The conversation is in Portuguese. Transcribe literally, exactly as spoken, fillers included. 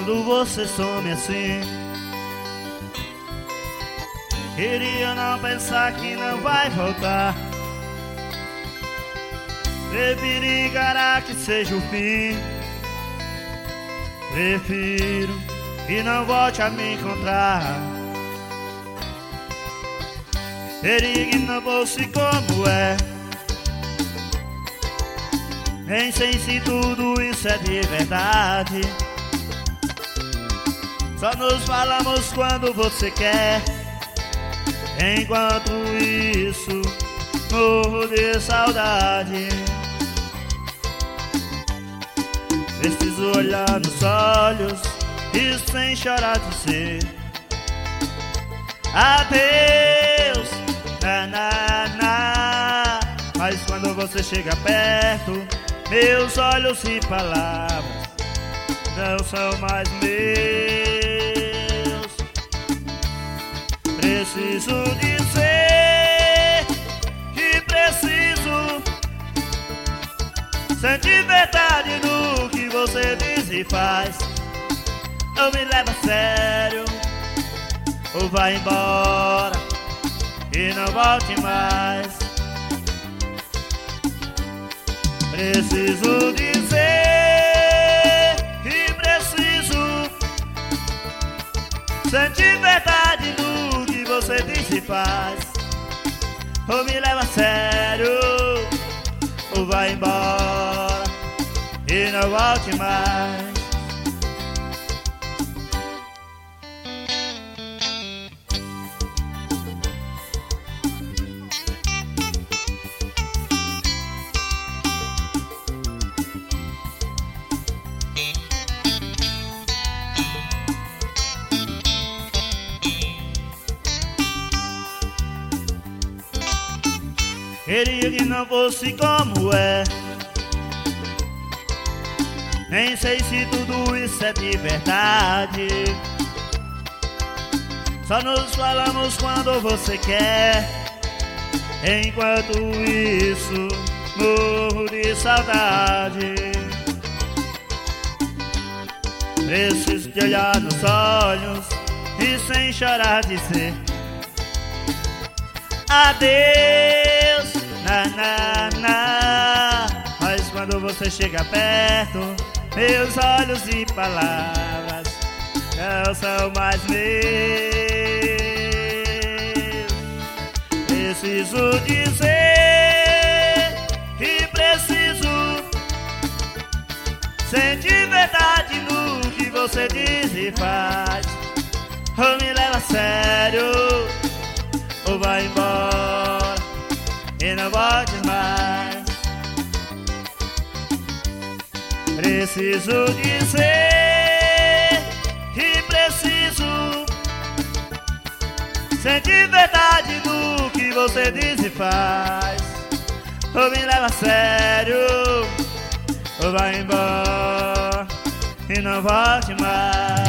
quando você some assim. Queria não pensar que não vai voltar. Prefiro encarar que seja o fim. Prefiro que não volte a me encontrar. Perigo não fosse como é. Nem sei se tudo isso é de verdade. Só nos falamos quando você quer. Enquanto isso, morro de saudade. Preciso olhar nos olhos e sem chorar dizer adeus, na, na, na. Mas quando você chega perto, meus olhos e palavras não são mais meus. Preciso dizer que preciso sentir verdade no que você diz e faz. Ou me leva a sério, ou vai embora e não volte mais. Preciso dizer que preciso sentir verdade no que você diz e faz. Ou me leva a sério, ou vai embora e não volte mais. Queria que não fosse como é. Nem sei se tudo isso é de verdade. Só nos falamos quando você quer. Enquanto isso, morro de saudade. Preciso te olhar nos olhos e sem chorar dizer adeus, na, na, na. Mas quando você chega perto, meus olhos e palavras não são mais meus. Preciso dizer que preciso sentir verdade no que você diz e faz. Ou me leva a sério, ou vai embora e não volte mais. Preciso dizer que preciso sentir verdade no que você diz e faz. Ou me leva a sério, ou vai embora e não volte mais.